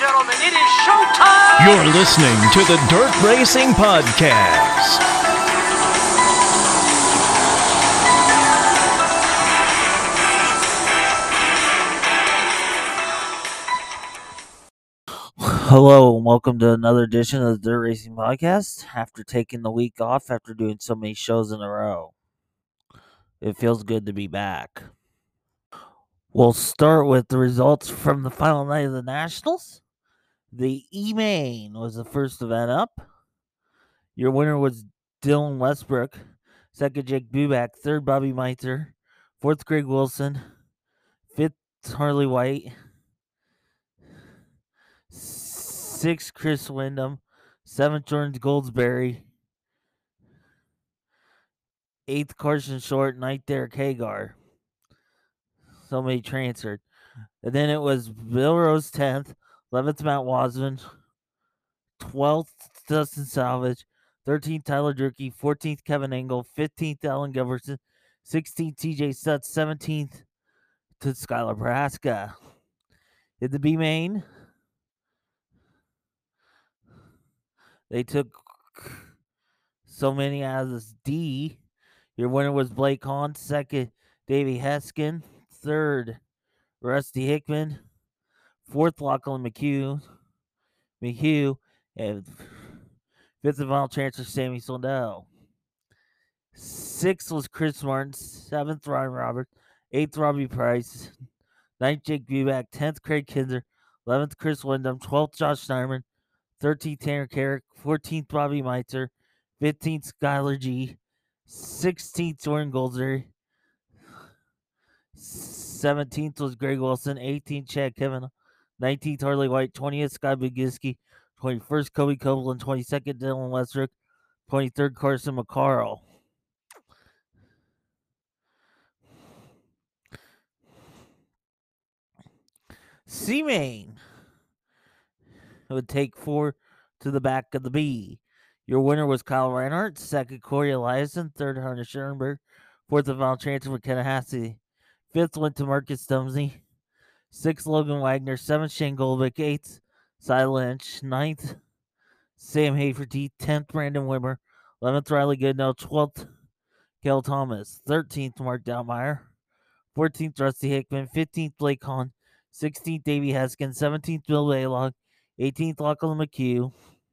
gentlemen, it is showtime! You're listening to the Dirt Racing Podcast. Hello and welcome to another edition of the Dirt Racing Podcast. After taking the week off after doing so many shows in a row, it feels good to be back. We'll start with the results from the final night of the Nationals. The E-Main was the first event up. Your winner was Dylan Westbrook. Second, Jake Buback. Third, Bobby Meitzer. Fourth, Greg Wilson. Fifth, Harley White. Sixth, Chris Windham. Seventh, Jordan Goldsberry. Eighth, Carson Short. Ninth, Derek Hagar. So many transferred. And then it was Bill Rose 10th. 11th, Matt Wasman. 12th, Dustin Salvage. 13th, Tyler Durkee. 14th, Kevin Engel. 15th, Alan Giverson. 16th, TJ Stutz. 17th, to Skylar Praska. In the B main, they took so many out of this D. Your winner was Blake Hahn. Second, Davey Heskin. Third, Rusty Hickman. Fourth, Lachlan McHugh. And fifth and final transfer, Sammy Sondell. Sixth was Chris Martin. Seventh, Ryan Roberts. Eighth, Robbie Price. Ninth, Jake Buback. 10th, Craig Kinzer. 11th, Chris Windham. 12th, Josh Snyderman. 13th, Tanner Carrick. 14th, Bobby Meitzer. 15th, Skylar G. 16th, Jordan Goldsberry. 17th was Greg Wilson. 18th, Chad Kevin. 19th, Harley White. 20th, Scott Bugiski. 21st, Kobe Copeland. 22nd, Dylan Westbrook. 23rd, Carson McCarl. C-Main would take 4 to the back of the B. Your winner was Kyle Reinhardt. Second, Corey Eliason. Third, Hunter Schoenberg. Fourth and final transfer for Kennehassee. Fifth went to Marcus Stumsey. Sixth, Logan Wagner. Seventh, Shane Goldvick. Eighth, Cy Lynch. Ninth, Sam Haferty. 10th, Brandon Wimmer. 11th, Riley Goodnow. 12th, Kel Thomas. 13th, Mark Downmeyer. 14th, Rusty Hickman. 15th, Blake Hahn. 16th, Davey Heskin. 17th, Bill Baylog. 18th, Lachlan McHugh.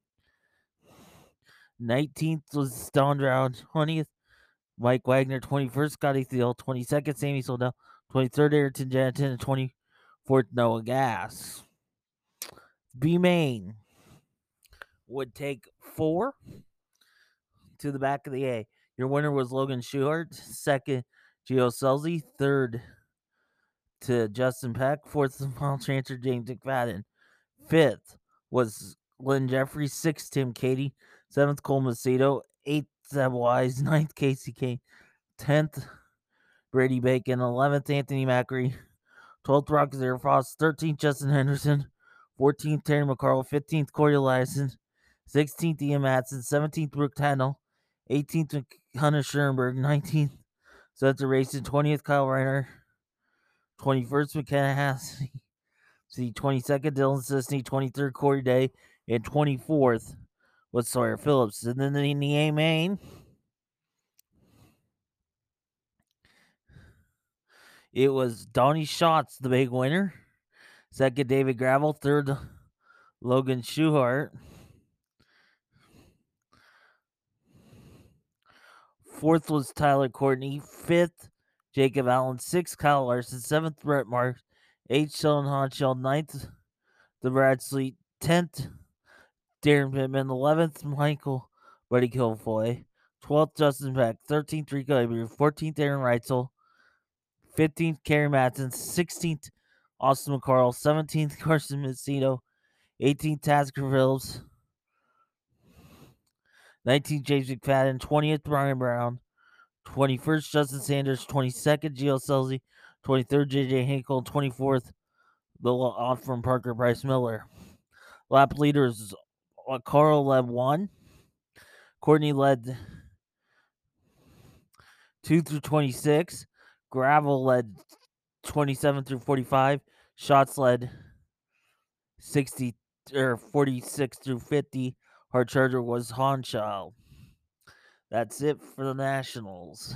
19th was Don Drown. 20th, Mike Wagner. 21st, Scotty Thiel. 22nd, Sammy Soldell. 23rd, Ayrton Janton. And 24th, Noah Gass. B main would take 4 to the back of the A. Your winner was Logan Schuhart. Second, Gio Selzy. Third, to Justin Peck. Fourth and final transfer, James McFadden. Fifth was Lynn Jeffries. Sixth, Tim Cady. Seventh, Cole Macedo. Eighth, Zeb Wise. Ninth, Casey Kane. 10th, Brady Bacon. 11th, Anthony Macri. 12th, Rock Zerfrost. 13th, Justin Henderson. 14th, Terry McCarl. 15th, Corey Eliason. 16th, Ian Matson. 17th, Brooke Tannell. 18th, Hunter Schoenberg. 19th, Spencer Racing. 20th, Kyle Reiner. 21st, McKenna Hassey. 22nd, Dylan Sisney. 23rd, Corey Day. And 24th was Sawyer Phillips. And then in the A main, it was Donnie Schatz, the big winner. Second, David Gravel. Third, Logan Schuhart. Fourth was Tyler Courtney. Fifth, Jacob Allen. Sixth, Kyle Larson. Seventh, Brett Marks. Eighth, Sheldon Hodgshell. Ninth, the Brad Sleet. 10th, Darren Pittman. 11th, Michael Buddy Kilfoy. 12th, Justin Peck. 13th, Rico Avery. 14th, Aaron Reitzel. 15th, Kerry Matson. 16th, Austin McCarl. 17th, Carson Macedo. 18th, Tasker Phillips. 19th, James McFadden. 20th, Brian Brown. 21st, Justin Sanders. 22nd, Gio Selzy. 23rd, J.J. Hinkle. 24th, the off from Parker Bryce Miller. Lap leaders, Carl led 1. Courtney led 2 through 26. Gravel led 27 through 45. Schatz led 60 46 through 50. Hard Charger was Honshaw. That's it for the Nationals.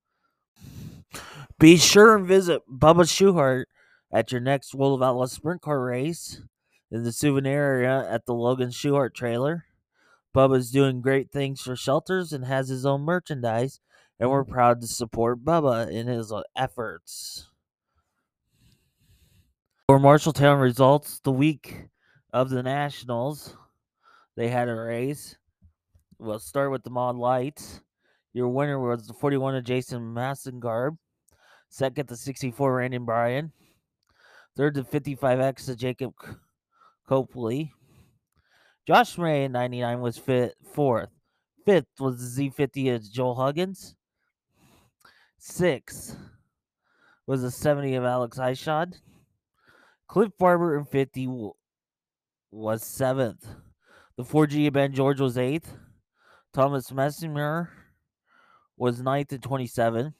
Be sure and visit Bubba Shoehart at your next World of Outlaws sprint car race in the souvenir area at the Logan Shoehart trailer. Bubba's doing great things for shelters and has his own merchandise, and we're proud to support Bubba in his efforts. For Marshalltown results, the week of the Nationals, they had a race. We'll start with the Mod Lights. Your winner was the 41 of Jason Massengarb. Second, the 64 Randy Bryan. Third, the 55X of Jacob Copley. Josh Ray in 99 was fourth. Fifth was the Z50 of Joel Huggins. Sixth was the 70 of Alex Eishod. Cliff Barber in 50 was seventh. The 4G of Ben George was eighth. Thomas Messemer was ninth at 27.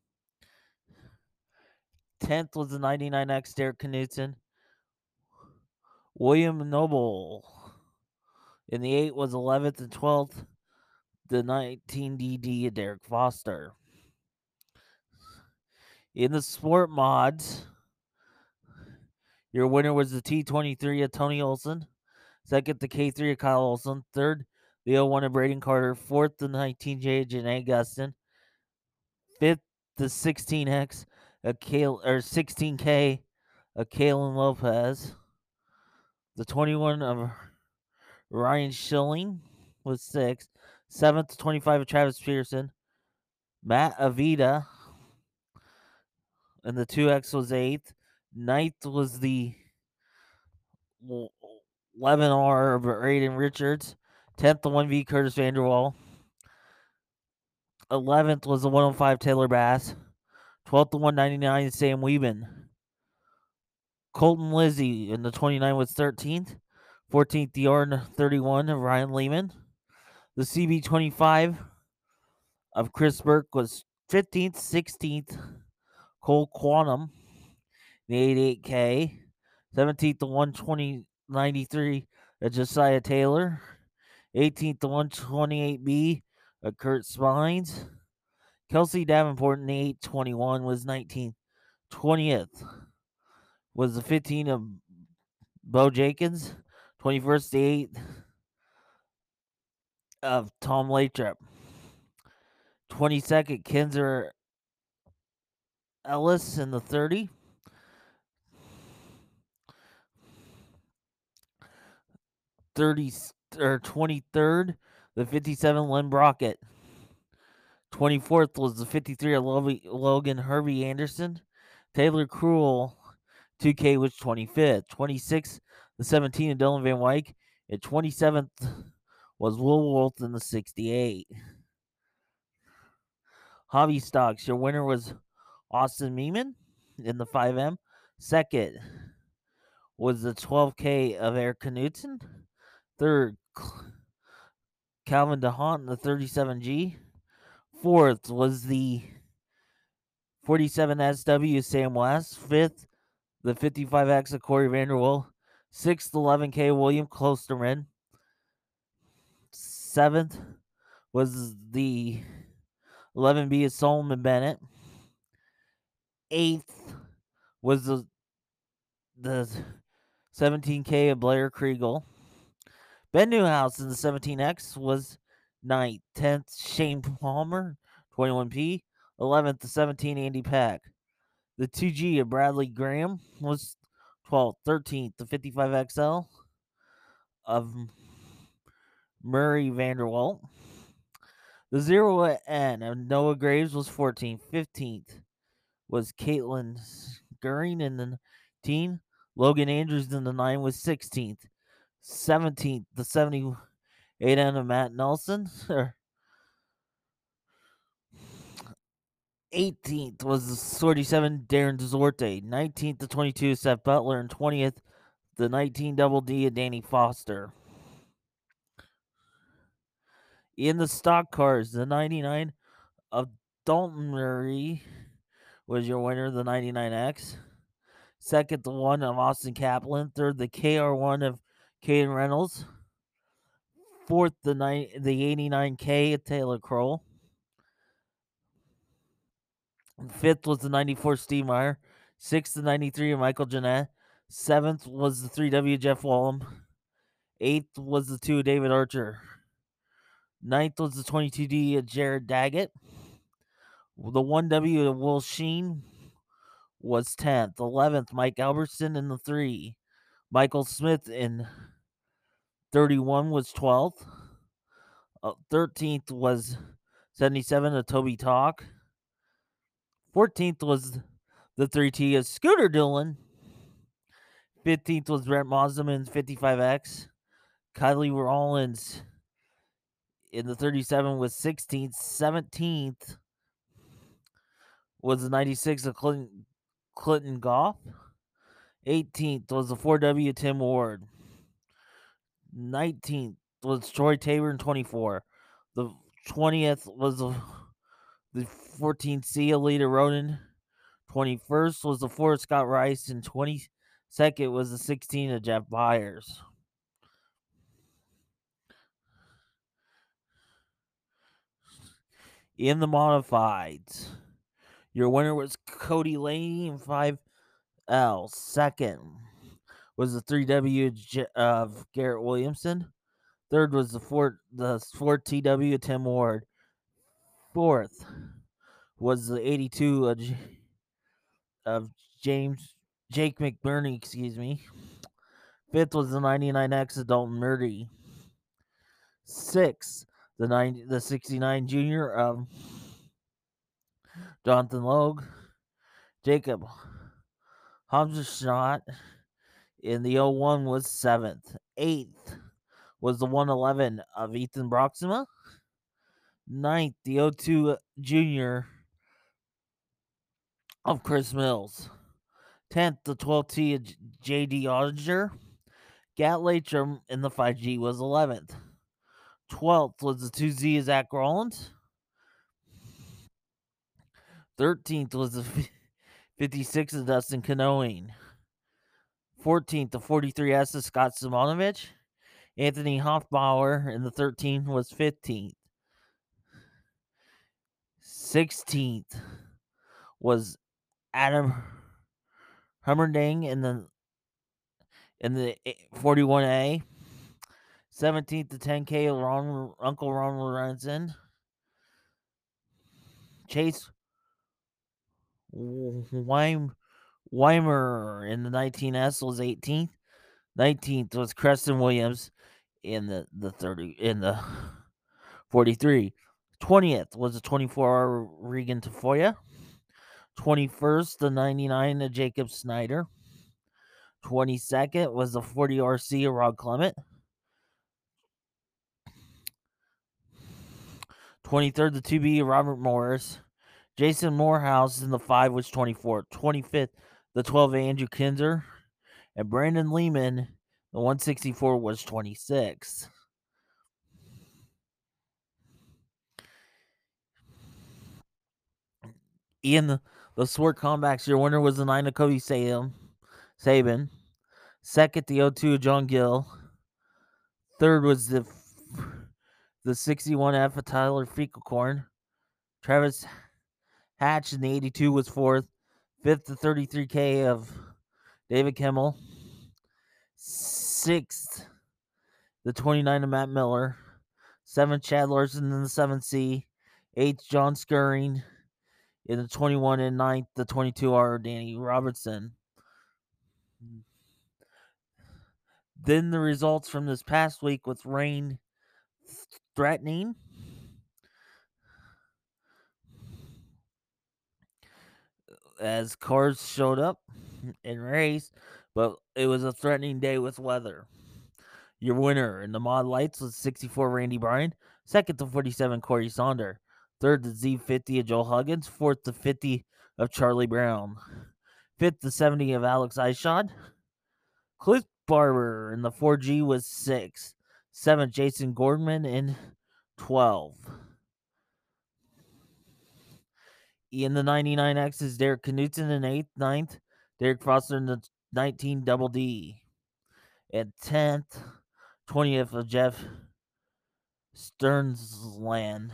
10th was the 99X Derek Knudsen. William Noble in the 8 was 11th and 12th. The 19DD of Derek Foster. In the sport mods, your winner was the T23 of Tony Olson. Second, the K3 of Kyle Olson. Third, the 01 of Braden Carter. Fourth, the 19J of Janae Gustin. Fifth, the 16X of 16K of Kalen Lopez. The 21 of Ryan Schilling was sixth. Seventh, 25 of Travis Pearson. Matt Avita. And the 2X was eighth. Ninth was the 11R of Aiden Richards. 10th, the 1V Curtis Vanderwall. 11th was the 105 Taylor Bass. 12th, the 199 Sam Wieben. Colton Lizzie in the 29 was 13th. 14th, the R31 of Ryan Lehman. The CB25 of Chris Burke was 15th. 16th, Cole Quantum. The 88K. 17th, the 12093 of Josiah Taylor. 18th, the 128B of Kurt Spines. Kelsey Davenport in the 821 was 19th. 20th was the 15 of Bo Jenkins. 21st, the 8 of Tom Lathrop. 22nd, Kinzer Ellis in the 30. 23rd, the 57 Len Brockett. 24th was the 53 of Logan Hervey Anderson. Taylor Cruel 2K was 25th. 26th, the 17 of Dylan Van Wyk. And 27th was Will Wolf in the 68. Hobby Stocks, your winner was Austin Meeman in the 5M. Second was the 12K of Eric Knudsen. Third, Calvin DeHaan in the 37G. Fourth was the 47SW Sam West. Fifth, the 55X of Corey Vanderwall. Sixth, 11K William Klosterman. Seventh was the 11B of Solomon Bennett. Eighth was the 17K of Blair Kriegel. Ben Newhouse in the 17X was 9th. 10th, Shane Palmer, 21P. 11th, the 17 Andy Pack. The 2G of Bradley Graham was 12th. 13th, the 55XL of Murray Vanderwalt. The 0N of Noah Graves was 14th. 15th was Caitlin Goering in the 10. Logan Andrews in the 9 was 16th. 17th, the 78N of Matt Nelson. 18th was the 47 Darren Dzorte. 19th, the 22 Seth Butler. And 20th, the 19 Double D of Danny Foster. In the stock cars, the 99 of Dalton Murray was your winner, the 99X. Second, the 1 of Austin Kaplan. Third, the KR1 of Caden Reynolds. Fourth, the 89K of Taylor Kroll. Fifth was the 94 Steve Meyer. Sixth, the 93 of Michael Jeanette. Seventh was the 3W Jeff Wallum. Eighth was the 2 David Archer. Ninth was the 22D of Jared Daggett. The 1W of Will Sheen was 10th. 11th, Mike Albertson in the 3. Michael Smith in 31 was 12th. 13th was 77 of Toby Talk. 14th was the 3T of Scooter Dillon. 15th was Brent Mosman's 55X. Kylie Rollins in the 37 was 16th. 17th was the 96 of Clinton Goff. 18th was the 4W Tim Ward. 19th was Troy Tabor in 24. The 20th was the 14C Alita Roden. 21st was the 4 Scott Rice, and 22nd was the 16 of Jeff Byers. In the modifieds, your winner was Cody Laney in 5L. Second was the 3W of Garrett Williamson. Third was the 4TW Tim Ward. Fourth was the 82 of Jake McBurney, excuse me. Fifth was the 99X of Dalton Murdy. Sixth, the 69 junior of Jonathan Logue. Jacob Hammerschott in the 01 was 7th. 8th was the 111 of Ethan Broxima. 9th, the 02 junior of Chris Mills. 10th, the 12T of J.D. Odger. Gat Latrim in the 5G was 11th. 12th was the 2Z of Zach Rollins. 13th was the 56 of Dustin Canoeing. 14th, the 43S of Scott Simonovich. Anthony Hoffbauer in the 13 was 15th. 16th was Adam Hummerding in the 41A. 17th to 10K of Uncle Ron Lorenzen. Chase Weimer in the 19S was 18th. 19th was Creston Williams in the 43. 20th was the 24R Regan Tafoya. 21st, the 99 of Jacob Snyder. 22nd was the 40 RC of Rod Clement. 23rd, the 2B of Robert Morris. Jason Morehouse in the 5 was 24th. 25th, the 12 of Andrew Kinzer. And Brandon Lehman, the 164 was 26th. In the sport comebacks, your winner was the 9 of Cody Sabin. Second, the 02 of John Gill. Third was the 61F of Tyler Fekalcorn. Travis Hatch in the 82 was fourth. Fifth, the 33K of David Kimmel. Sixth, the 29 of Matt Miller. Seventh, Chad Larson in the 7C. Eighth, John Scurring in the 21, and ninth, the 22R Danny Robertson. Then the results from this past week with rain threatening. As cars showed up and raced, but it was a threatening day with weather. Your winner in the mod lights was 64 Randy Bryan. Second to 47 Corey Sonder. Third to Z50 of Joel Huggins. Fourth to 50 of Charlie Brown. Fifth to 70 of Alex Eishod. Cliff Barber in the 4G was 6. 7th, Jason Gordman in 12. In the 99X is Derek Knutson in 8th. 9th, Derek Foster in the 19 Double D. And 10th, 20th of Jeff Stearnsland.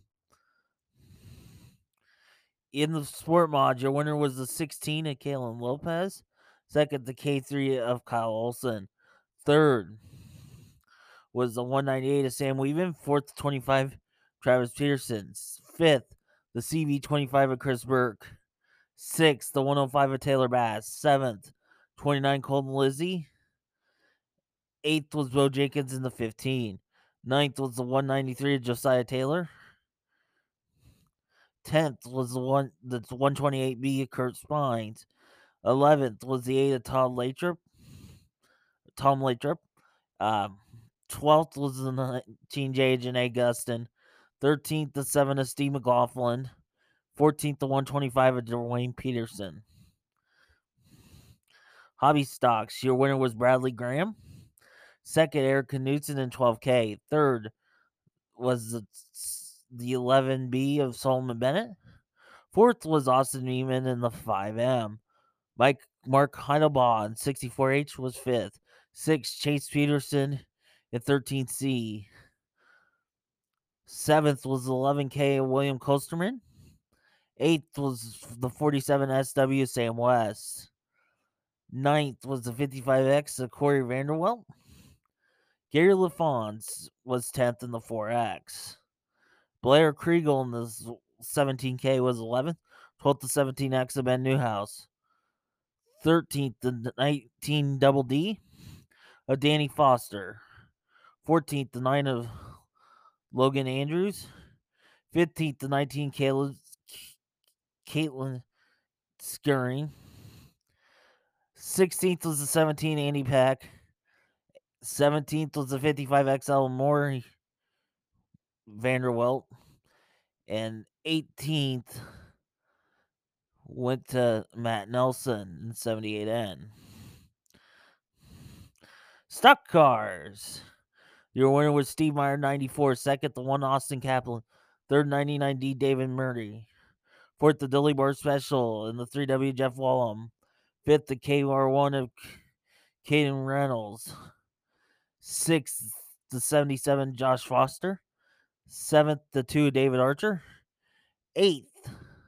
In the sport mod, your winner was the 16 of Kalen Lopez. Second, the K3 of Kyle Olson. Third was the 198 of Sam Weavin. Fourth, 25, Travis Peterson. Fifth, the CV25 of Chris Burke. Sixth, the 105 of Taylor Bass. Seventh, 29, Colton Lizzie. Eighth was Bo Jenkins in the 15. Ninth was the 193 of Josiah Taylor. 10th was the 128B of Kurt Spines. 11th was the 8 of Tom Lathrop. 12th was the 19J of Janae Gustin. 13th, the 7 of Steve McLaughlin. 14th, the 125 of Dwayne Peterson. Hobby stocks, your winner was Bradley Graham. Second, Eric Knudsen in 12K. Third was the 11B of Solomon Bennett. Fourth was Austin Neiman in the 5M. Mark Heidelbaugh in 64H was fifth. Sixth, Chase Peterson in 13C. Seventh was the 11K of William Kosterman. Eighth was the 47 SW Sam West. Ninth was the 55X of Corey Vanderwelt. Gary LaFons was 10th in the 4X. Blair Kriegel in the 17K was 11th. 12th, the 17X of Ben Newhouse. 13th, the 19 Double D of Danny Foster. 14th, the 9 of Logan Andrews. 15th, the 19 Caitlin Skirring. 16th was the 17 Andy Pack. 17th was the 55 XL Maury Vanderwelt. And 18th went to Matt Nelson in 78N. Stock cars. Your winner was Steve Meyer, 94. Second, the 1 Austin Kaplan. Third, 99D David Murray. Fourth, the Dilly Bar Special and the 3W Jeff Wallum. Fifth, the KR1 of Caden Reynolds. Sixth, the 77 Josh Foster. Seventh, the 2 David Archer. Eighth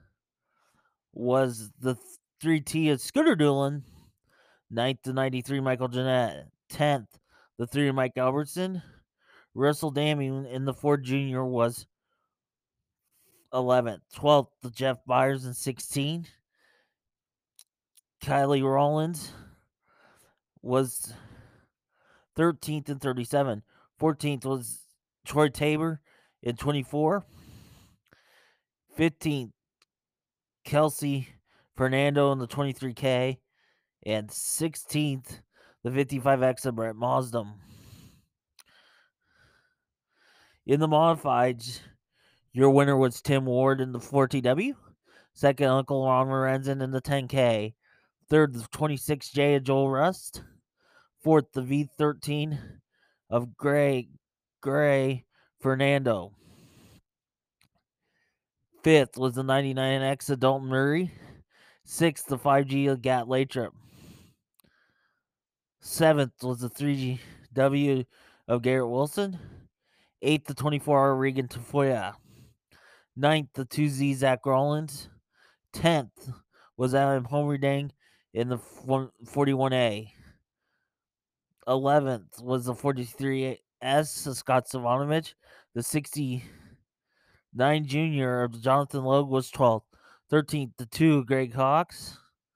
was the 3T of Scooter Doolin. Ninth, the 93 Michael Jeanette. 10th, the 3 Mike Albertson. Russell Daming in the 4 Junior was 11th. 12th, the Jeff Byers in 16. Kylie Rollins was 13th in 37. 14th was Troy Tabor in 24. 15th, Kelsey Fernando in the 23K. And 16th, the 55X of Brett Mosdom. In the modifieds, your winner was Tim Ward in the 4TW. Second, Uncle Ron Lorenzen in the 10K. Third, the 26J of Joel Rust. Fourth, the V13 of Gray Fernando. Fifth was the 99X of Dalton Murray. Sixth, the 5G of Gat Lathrop. Seventh was the 3GW of Garrett Wilson. Eighth, the 24R Regan Tafoya. Ninth, the 2Z Zach Rollins. 10th was Adam Homerdang in the 41A. 11th was the 43S of Scott Savanovich. The 69 Junior of Jonathan Logue was 12th. 13th, the 2 Greg Hawks.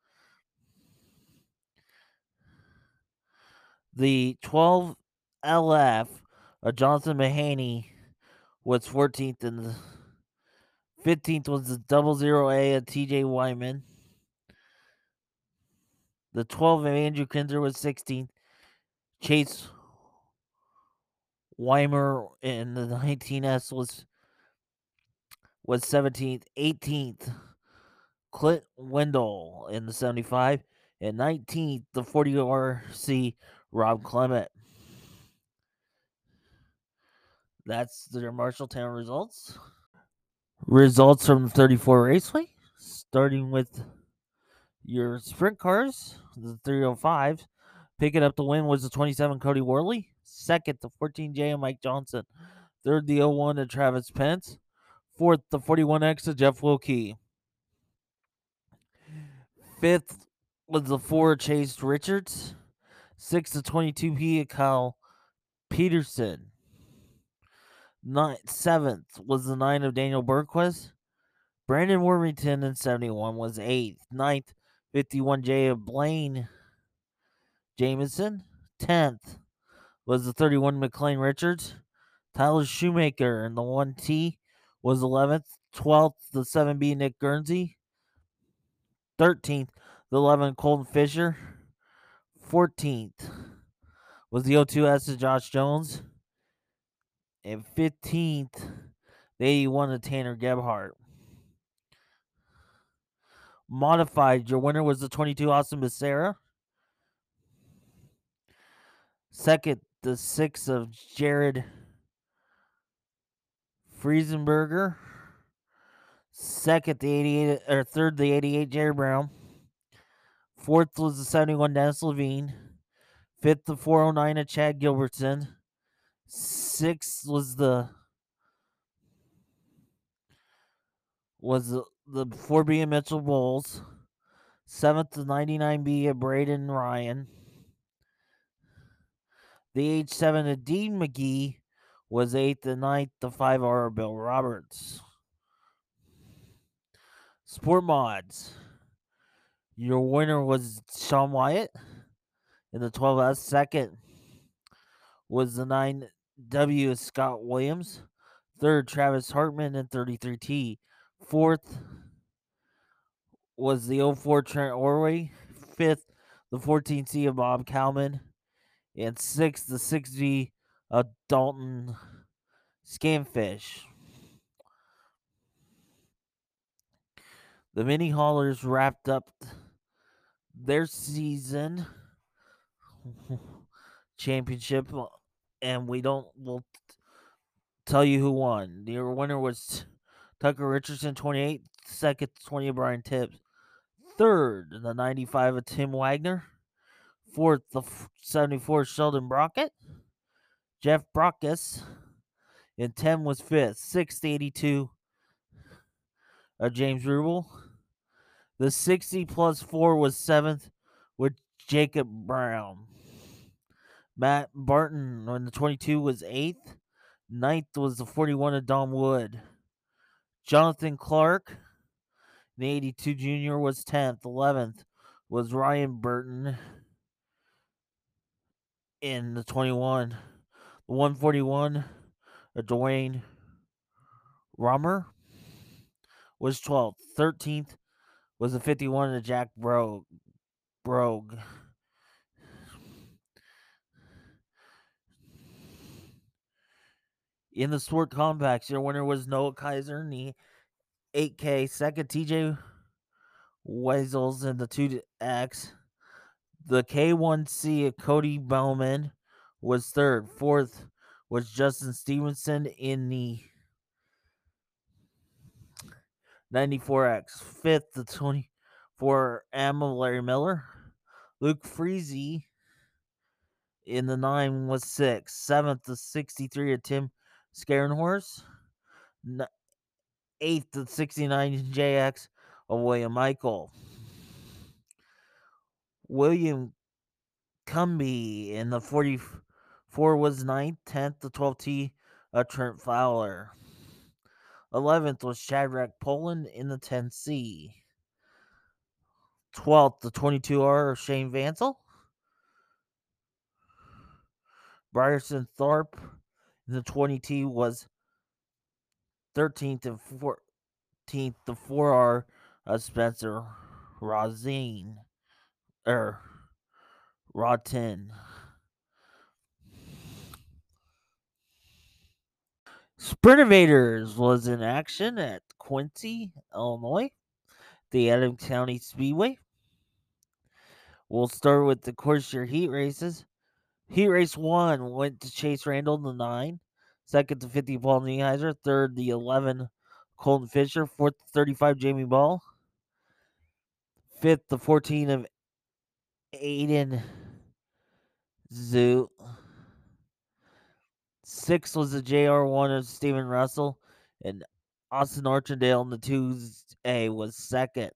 The 12 LF of Jonathan Mahaney was 14th, and the 15th was the 00A of TJ Wyman. The 12 of Andrew Kinzer was 16th. Chase Weimer in the 19S was 17th. 18th, Clint Wendell in the 75. And 19th, the 40RC Rob Clement. That's their Marshalltown results. Results from the 34 Raceway, starting with your sprint cars, the 305s. Picking up the win was the 27 Cody Worley. Second, the 14 J Mike Johnson. Third, the 01 of Travis Pence. Fourth, the 41X of Jeff Wilkie. Fifth was the 4 Chase Richards. Sixth, the 22P of Kyle Peterson. Seventh was the 9 of Daniel Bergquist. Brandon Worthington in 71 was 8th. 9th, 51J of Blaine Jameson. 10th was the 31 McLean Richards. Tyler Shoemaker in the 1T was 11th. 12th, the 7B Nick Guernsey. 13th, the 11 Colton Fisher. 14th was the 02S of Josh Jones. And 15th, the 81 of Tanner Gebhardt. Modified, your winner was the 22 Austin Becerra. Second, the 6 of Jared Friesenberger. Second, the 88, or third, the 88 Jared Brown. Fourth was the 71 Dennis Levine. Fifth, the 409 of Chad Gilbertson. Sixth was the 4B of Mitchell Bowles. Seventh, the 99B of Braden Ryan. The H7 of Dean McGee was 8th. The 9th, the 5R of Bill Roberts. Sport Mods. Your winner was Sean Wyatt in the 12S. Second was the 9W of Scott Williams. Third, Travis Hartman in 33T. Fourth was the 04 Trent Orway. Fifth, the 14C of Bob Kalman. And sixth, the 6V of Dalton Scamfish. The mini haulers wrapped up their season championship, and we'll tell you who won. The winner was Tucker Richardson, 28. Second, 20 of Brian Tibbs. Third, the 95 of Tim Wagner. Fourth, the 74 Sheldon Brockett. Jeff Brockus. And 10 was fifth. Sixth, 82 of James Rubel. The 60 plus 4 was seventh with Jacob Brown. Matt Barton on the 22 was 8th. 9th was the 41 of Dom Wood. Jonathan Clark, the 82 junior, was 10th. 11th was Ryan Burton in the 21. The 141 of Dwayne Romer was 12th. 13th was the 51 of Jack Brogue. In the sport compacts, your winner was Noah Kaiser in the 8K. Second, TJ Weisels in the 2X. The K1C of Cody Bowman was third. Fourth was Justin Stevenson in the 94X. Fifth, the 24M of Larry Miller. Luke Freezy in the 9 was 6th. Seventh, the 63 of Tim Scarenhorse. 8th, the 69 JX of William Michael. William Cumby in the 44 was 9th. 10th, the 12T of Trent Fowler. 11th was Shadrack Poland in the 10C. 12th, the 22R of Shane Vansel. Brierson Thorpe in the 20T was 13th, and 14th, the 4R of Spencer Rosin. Rodton. Sprinnovators was in action at Quincy, Illinois, the Adams County Speedway. We'll start with the course year heat races. Heat race 1 went to Chase Randall in the 9. Second, the 50 Paul Nieheiser. Third, the 11 Colton Fisher. Fourth, the 35 Jamie Ball. Fifth, the 14 of Aiden Zoot. 6 was the JR1 of Steven Russell, and Austin Archendale in the 2A was seventh.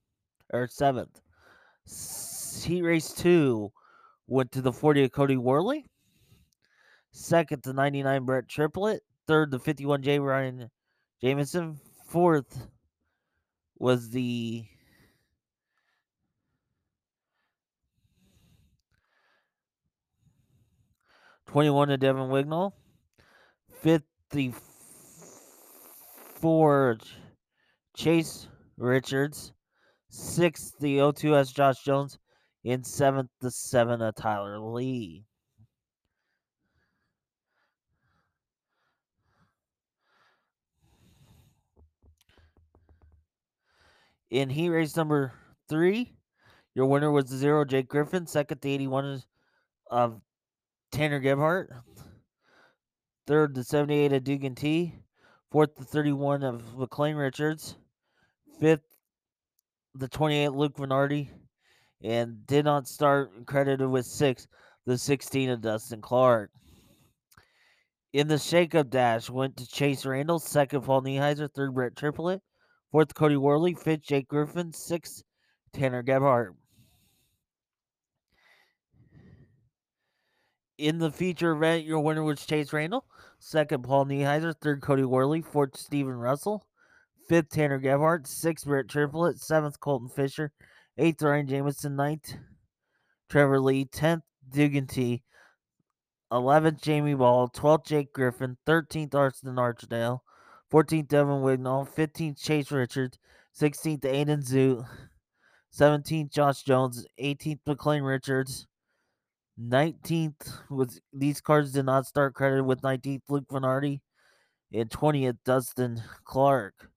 Heat race 2 went to the 40 of Cody Worley. Second, the 99 Brett Triplett. Third, the 51J Ryan Jamison. Fourth was the 21 of Devin Wignall. Fifth, the 4 Chase Richards. Sixth, the 02S Josh Jones. And seventh, the 7 of Tyler Lee. In heat race number 3, your winner was the 0 Jake Griffin. Second, the 81 of Tanner Gebhardt. Third, the 78 of Dugan T. Fourth, the 31 of McLean Richards. Fifth, the 28 Luke Venardi. And did not start, credited with 6, the 16 of Dustin Clark. In the shakeup dash, went to Chase Randall. Second, Paul Nieheiser. Third, Brett Triplett. Fourth, Cody Worley. Fifth, Jake Griffin. Sixth, Tanner Gebhardt. In the feature event, your winner was Chase Randall. Second, Paul Nieheiser. Third, Cody Worley. Fourth, Steven Russell. Fifth, Tanner Gebhardt. Sixth, Brett Triplett. Seventh, Colton Fisher. Eighth, Ryan Jamison. Ninth, Trevor Lee. 10th, Dugan T. 11th, Jamie Ball. 12th, Jake Griffin. 13th, Austin Archdale. 14th, Devin Wignall. 15th, Chase Richards. 16th, Aiden Zoot. 17th, Josh Jones. 18th, McLean Richards. 19th was, these cards did not start, credited with 19th, Luke Venardi. And 20th, Dustin Clark.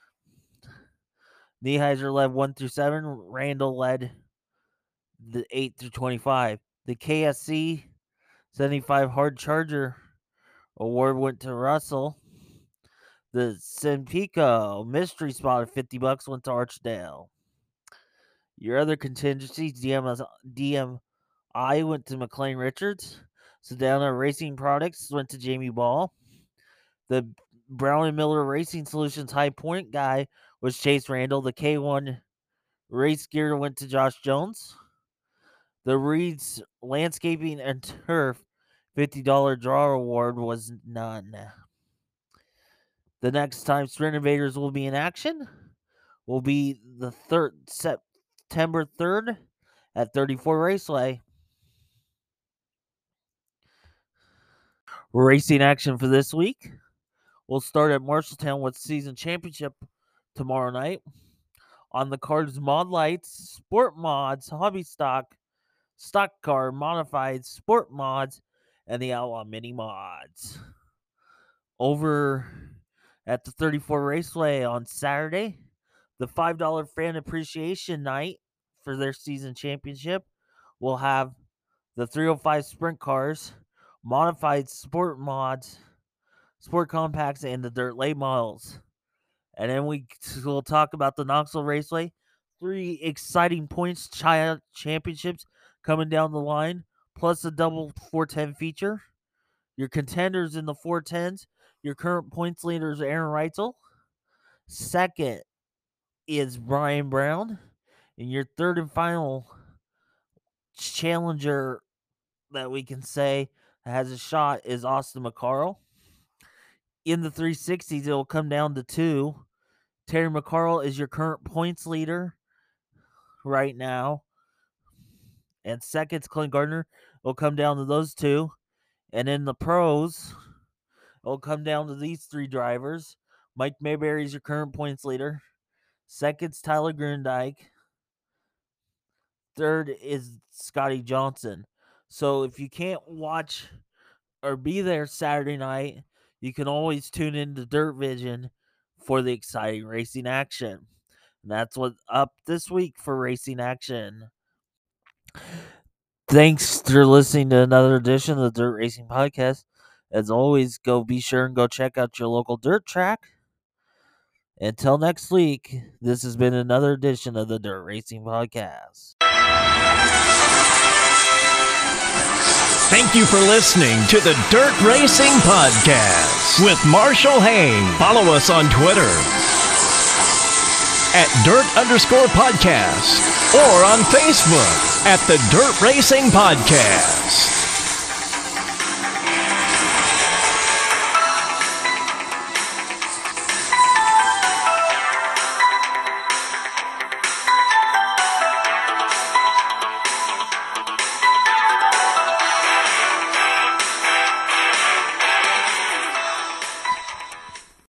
Nieheiser led 1 through 7. Randall led the 8 through 25. The KSC 75 Hard Charger award went to Russell. The Simpico mystery spot of $50 went to Archdale. Your other contingencies, DMI went to McLean Richards. Sedona Racing Products went to Jamie Ball. The Brown and Miller Racing Solutions High Point guy was Chase Randall. The K1 race gear went to Josh Jones. The Reed's Landscaping and Turf $50 draw award was none. The next time Sprint Invaders will be in action will be the September 3rd at 34 Raceway. Racing action for this week. We'll start at Marshalltown with season championship tomorrow night. On the cards, Mod Lights, Sport Mods, Hobby Stock, Stock Car, Modified, Sport Mods, and the Outlaw Mini Mods. Over at the 34 Raceway on Saturday, the $5 fan appreciation night for their season championship will have the 305 Sprint Cars, Modified Sport Mods, Sport Compacts, and the Dirt Late Models. And then we'll talk about the Knoxville Raceway. 3 exciting points championships coming down the line, plus a double 410 feature. Your contenders in the 410s, your current points leaders, Aaron Reitzel. Second is Brian Brown. And your third and final challenger that we can say has a shot is Austin McCarl. In the 360s, it will come down to 2. Terry McCarl is your current points leader right now. And second's Clint Gardner. It'll come down to those 2. And in the pros, it'll come down to these 3 drivers. Mike Mayberry is your current points leader. Second's Tyler Grundyke. Third is Scotty Johnson. So if you can't watch or be there Saturday night, you can always tune into Dirt Vision for the exciting racing action. And that's what's up this week for racing action. Thanks for listening to another edition of the Dirt Racing Podcast. As always, be sure and go check out your local dirt track. Until next week, this has been another edition of the Dirt Racing Podcast. Thank you for listening to the Dirt Racing Podcast with Marshall Hain. Follow us on Twitter at Dirt_Podcast or on Facebook at the Dirt Racing Podcast.